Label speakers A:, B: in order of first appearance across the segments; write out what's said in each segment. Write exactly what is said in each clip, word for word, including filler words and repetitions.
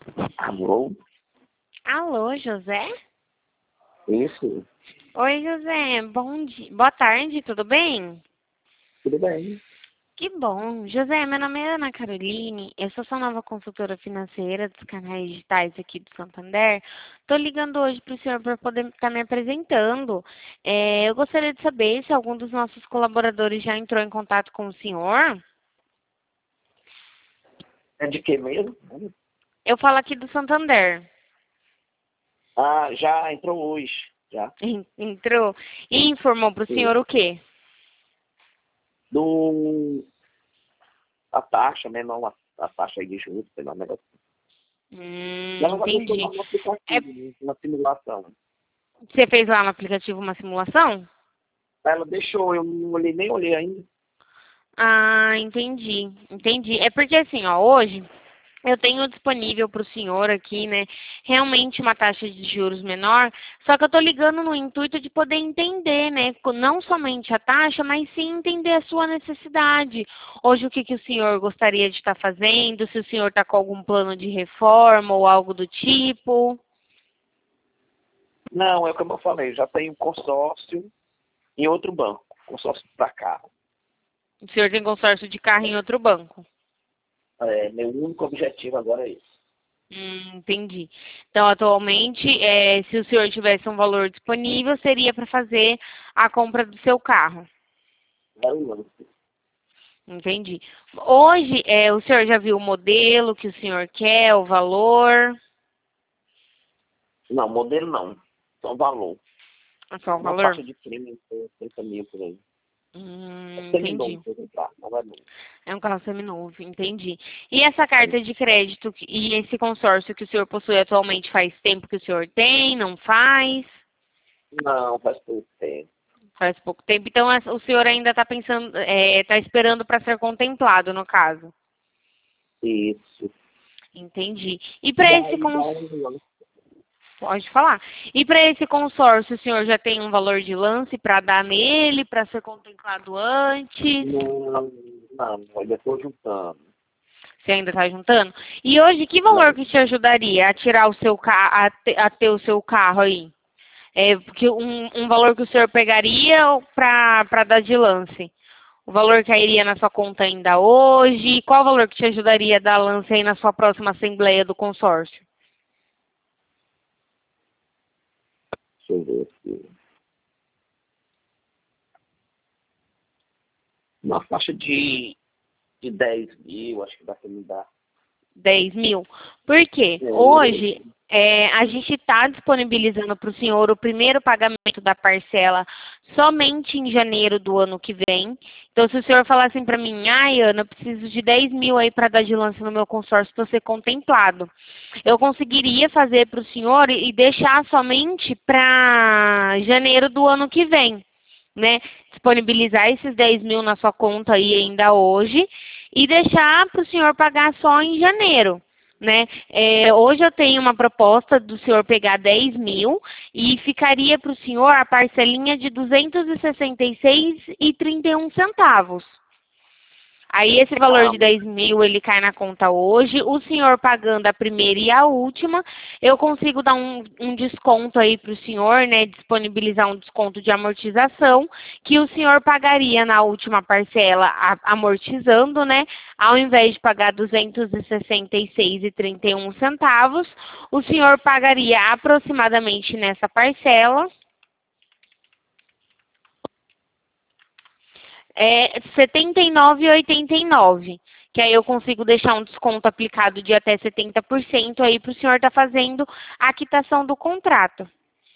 A: Alô?
B: Alô, José?
A: Isso,
B: Oi, José. Bom dia. Boa tarde, tudo bem?
A: tudo bem?
B: Que bom. José, meu nome é Ana Caroline. Eu sou sua nova consultora financeira dos canais digitais aqui do Santander. Estou ligando hoje para o senhor para poder estar me apresentando. É, eu gostaria de saber se algum dos nossos colaboradores já entrou em contato com o senhor.
A: É de que mesmo?
B: Eu falo aqui do Santander.
A: Ah, já entrou hoje, já.
B: En- Entrou e informou para o
A: Sim.
B: senhor o quê?
A: Do, a taxa menor, a, a taxa aí de juros, sei lá, negócio.
B: Hum,
A: Ela já deixou
B: entendi.
A: lá no
B: É,
A: aplicativo, na simulação.
B: você fez lá no aplicativo uma simulação?
A: Ela deixou, eu não olhei, nem olhei ainda.
B: Ah, entendi, entendi. É porque assim, ó, hoje eu tenho disponível para o senhor aqui, né, realmente uma taxa de juros menor, só que eu tô ligando no intuito de poder entender, né, co- não somente a taxa, mas sim entender a sua necessidade. Hoje o que que o senhor gostaria de estar fazendo, se o senhor está com algum plano de reforma ou algo do tipo.
A: Não, é como eu falei, já tenho consórcio em outro banco, consórcio para carro.
B: O senhor tem consórcio de carro em outro banco.
A: É, meu único objetivo agora é isso.
B: Hum, entendi. Então, atualmente, é, se o senhor tivesse um valor disponível, seria para fazer a compra do seu carro.
A: Era o lance.
B: Entendi. Hoje, é, o senhor já viu o modelo que o senhor quer, o valor?
A: Não, modelo não, só valor.
B: É só o
A: Uma
B: valor?
A: faixa de prêmio de trinta mil por aí.
B: Hum,
A: Seminovo,
B: entendi.
A: por exemplo, não é novo.
B: É um carro seminovo, entendi. E essa carta de crédito que- e esse consórcio que o senhor possui atualmente faz tempo que o senhor tem, não faz?
A: Não, faz pouco tempo.
B: Faz pouco tempo. Então, as- o senhor ainda está pensando, está esperando para ser contemplado, no caso.
A: Isso.
B: Entendi. E para esse
A: Daí dá
B: cons...
A: um ano.
B: Pode falar. E para esse consórcio, o senhor já tem um valor de lance para dar nele, para ser contemplado antes?
A: Não, não, ainda estou juntando.
B: Você ainda está juntando? E hoje, que valor
A: Não,
B: que te ajudaria a tirar o seu carro, a, te- a ter o seu carro aí? É, porque um, um valor que o senhor pegaria para para dar de lance? O valor cairia na sua conta ainda hoje? Qual o valor que te ajudaria a dar lance aí na sua próxima assembleia do consórcio?
A: deixa eu ver aqui. Uma faixa de, de dez mil, acho que dá para me dar.
B: dez mil. Por quê?
A: É,
B: Hoje, é, a gente está disponibilizando para o senhor o primeiro pagamento da parcela somente em janeiro do ano que vem. Então, se o senhor falar assim para mim, ai, Ana, eu preciso de dez mil aí para dar de lance no meu consórcio para ser contemplado. Eu conseguiria fazer para o senhor e deixar somente para janeiro do ano que vem, né? Disponibilizar esses dez mil na sua conta aí ainda hoje e deixar para o senhor pagar só em janeiro. Né? É, hoje eu tenho uma proposta do senhor pegar dez mil e ficaria para o senhor a parcelinha de duzentos e sessenta e seis reais e trinta e um centavos. Aí esse valor
A: ah,
B: de dez mil ele cai na conta hoje. O senhor pagando a primeira e a última, eu consigo dar um, um desconto aí para o senhor, né? Disponibilizar um desconto de amortização que o senhor pagaria na última parcela a, amortizando, né? Ao invés de pagar duzentos e sessenta e seis reais e trinta e um centavos, o senhor pagaria aproximadamente nessa parcela é setenta e nove reais e oitenta e nove centavos, que aí eu consigo deixar um desconto aplicado de até setenta por cento aí para o senhor estar fazendo a quitação do contrato.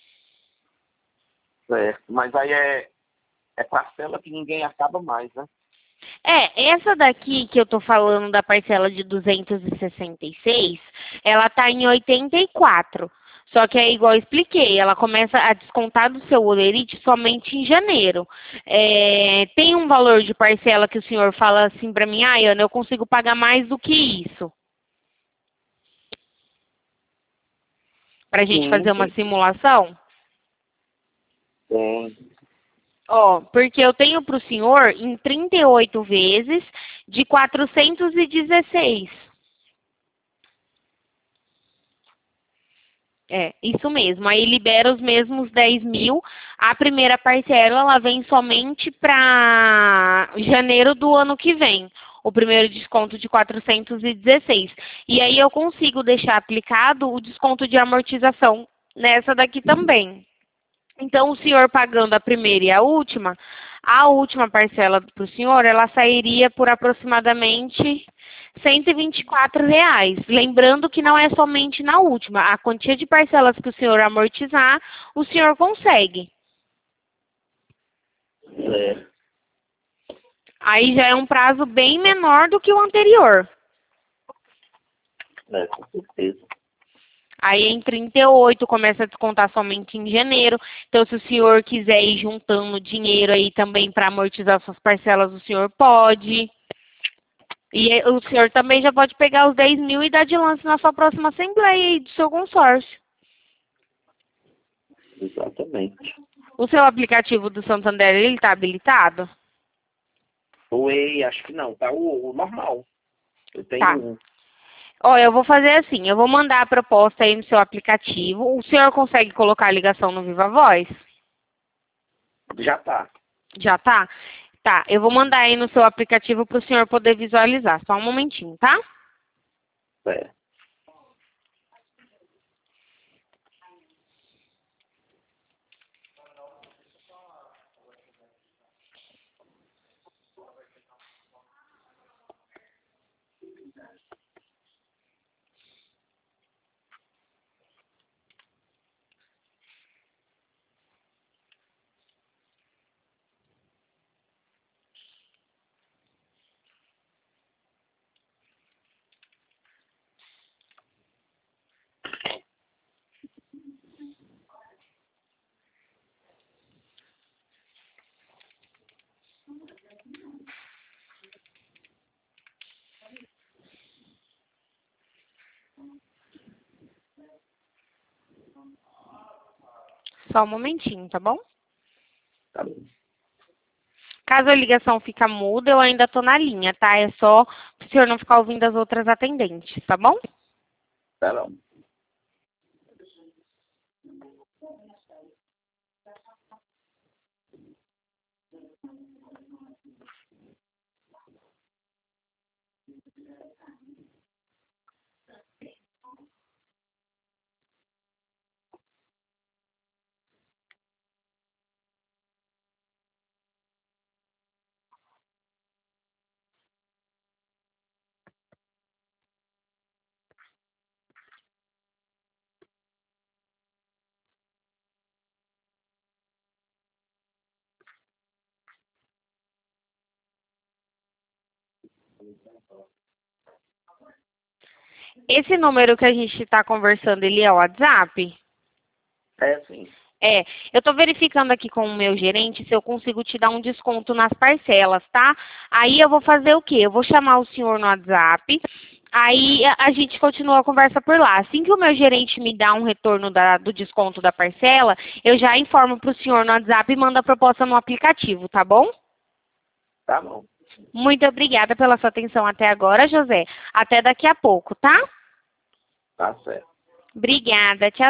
A: certo. Mas aí é, é parcela que ninguém acaba mais, né?
B: É, essa daqui que eu tô falando da parcela de duzentos e sessenta e seis, ela tá em oitenta e quatro. Só que é igual eu expliquei, ela começa a descontar do seu holerite somente em janeiro. É, tem um valor de parcela que o senhor fala assim pra mim, ah, Ana, eu consigo pagar mais do que isso. Pra gente
A: Sim,
B: fazer uma
A: tem.
B: simulação?
A: Tem.
B: Ó, porque eu tenho pro senhor em trinta e oito vezes de quatrocentos e dezesseis. É, isso mesmo. Aí libera os mesmos dez mil. A primeira parcela, ela vem somente para janeiro do ano que vem. O primeiro desconto de quatrocentos e dezesseis. E aí eu consigo deixar aplicado o desconto de amortização nessa daqui também. Então, o senhor pagando a primeira e a última, a última parcela para o senhor, ela sairia por aproximadamente cento e vinte e quatro reais. Lembrando que não é somente na última. A quantia de parcelas que o senhor amortizar, o senhor consegue.
A: É,
B: Aí já é um prazo bem menor do que o anterior.
A: é, com certeza.
B: Aí em trinta e oito começa a descontar somente em janeiro. Então, se o senhor quiser ir juntando dinheiro aí também para amortizar suas parcelas, o senhor pode. E o senhor também já pode pegar os dez mil e dar de lance na sua próxima assembleia aí do seu consórcio.
A: Exatamente.
B: O seu aplicativo do Santander, ele está habilitado?
A: O E I, acho que não, tá o, o normal. Eu tenho
B: Tá.
A: um.
B: Ó, eu vou fazer assim, eu vou mandar a proposta aí no seu aplicativo. O senhor consegue colocar a ligação no Viva Voz?
A: Já tá.
B: Já tá? Tá, eu vou mandar aí no seu aplicativo para o senhor poder visualizar. Só um momentinho, tá?
A: É.
B: Só um momentinho, tá bom?
A: Tá bom.
B: Caso a ligação fique muda, eu ainda tô na linha, tá? É só para o senhor não ficar ouvindo as outras atendentes, tá bom?
A: Tá bom.
B: Esse número que a gente está conversando, ele é o WhatsApp?
A: É sim.
B: É, eu estou verificando aqui com o meu gerente se eu consigo te dar um desconto nas parcelas, tá? Aí eu vou fazer o quê? Eu vou chamar o senhor no WhatsApp, aí a, a gente continua a conversa por lá. Assim que o meu gerente me dá um retorno da- do desconto da parcela, eu já informo para o senhor no WhatsApp e mando a proposta no aplicativo, tá bom?
A: Tá bom.
B: Muito obrigada pela sua atenção até agora, José. Até daqui a pouco, tá?
A: Tá certo.
B: Obrigada. Tchau.